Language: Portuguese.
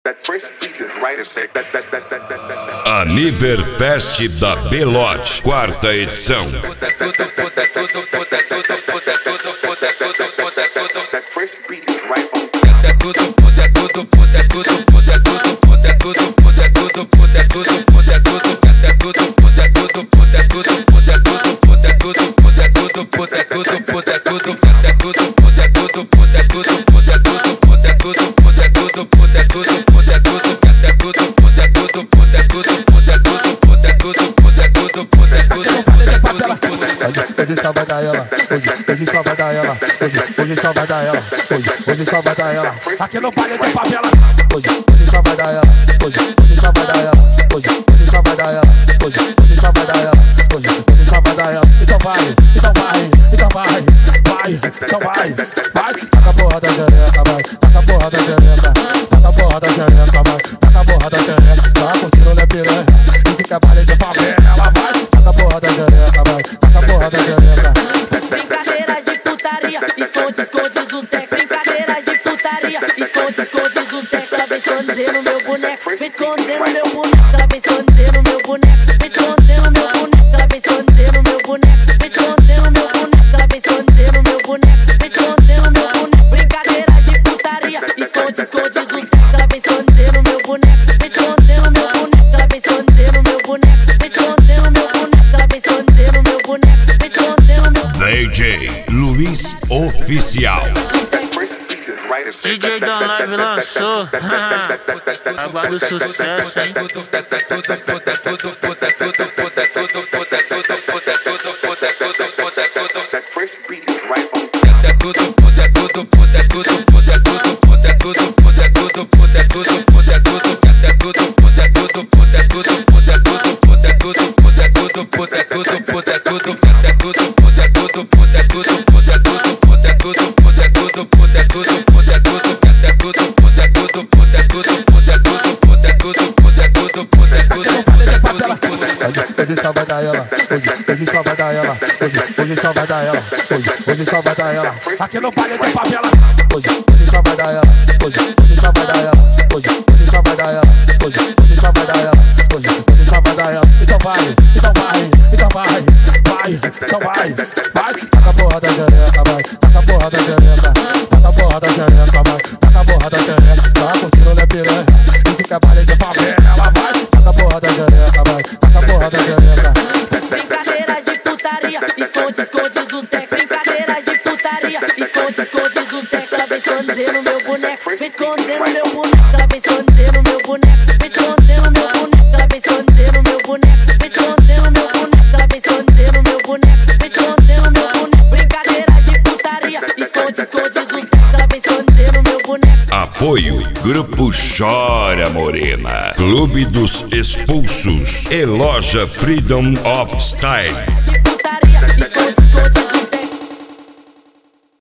Aniverfest da Belote, quarta edição. Hoje só vai dar ela, hoje só vai dar ela, hoje só vai dar ela, hoje só vai dar ela. Aqui no baile de favela, hoje só vai dar ela, hoje só vai dar ela, hoje só vai dar ela, hoje só vai dar ela, hoje só vai dar ela. Então vai, então vai, então vai, taca a porra da xereca, vai, taca a porra da xereca, taca a porra da xereca, vai, taca a porra da xereca, tá curtindo na piranha, esse que é baile de favela, vai, taca a porra da xereca, vai, taca a porra da xereca. Brincadeiras de putaria, esconde, esconde do sexo. Brincadeiras de putaria, esconde, esconde do sexo. Ela vem esconder no meu boneco, vem esconder no meu boneco. Ela vem esconder no meu boneco, vem esconder no meu boneco. Ela vem esconder no meu boneco, vem esconder no meu boneco. Ela vem esconder no meu boneco, vem esconder no meu boneco. Brincadeiras de putaria, esconde, esconde do sexo. Ela vem esconder no meu boneco, vem esconder no meu boneco. Ela vem esconder no meu boneco, vem esconder no meu boneco. Ela vem esconder no meu boneco, vem esconder no meu boneco. DJ Luiz Oficial. DJ da Live lançou, água do sucesso, hein? Hoje só vai dar ela, hoje só vai dar ela, hoje só vai dar ela, hoje só vai dar ela. Aqui no baile de favela, hoje só vai dar ela, hoje só vai dar ela, hoje só vai dar ela, hoje só vai dar ela, hoje só vai dar ela. Então vai, então vai, então vai, então vai, taca a porra da xereca, vai, taca a porra da xereca, taca a porra da xereca, vai, taca a porra da xereca, tá curtindo na piranha, esse que é baile de favela, vai, taca a porra da xereca, vai, taca a porra da xereca. Brincadeiras de putaria, esconde, esconde do sexo. Brincadeiras de putaria, esconde, esconde do sexo. Ela vem esconder no meu boneco, vem esconder no meu boneco. Ela vem esconder no meu boneco, vem esconder no meu boneco. Ela vem esconder no meu boneco, vem esconder no meu boneco. Ela vem esconder no meu boneco, vem esconder no meu boneco. Brincadeiras de putaria, esconde, esconde do sexo. Ela vem esconder no meu boneco. Apoio Grupo Chora Morena, Clube dos Expulsos e Loja Freedom of Style.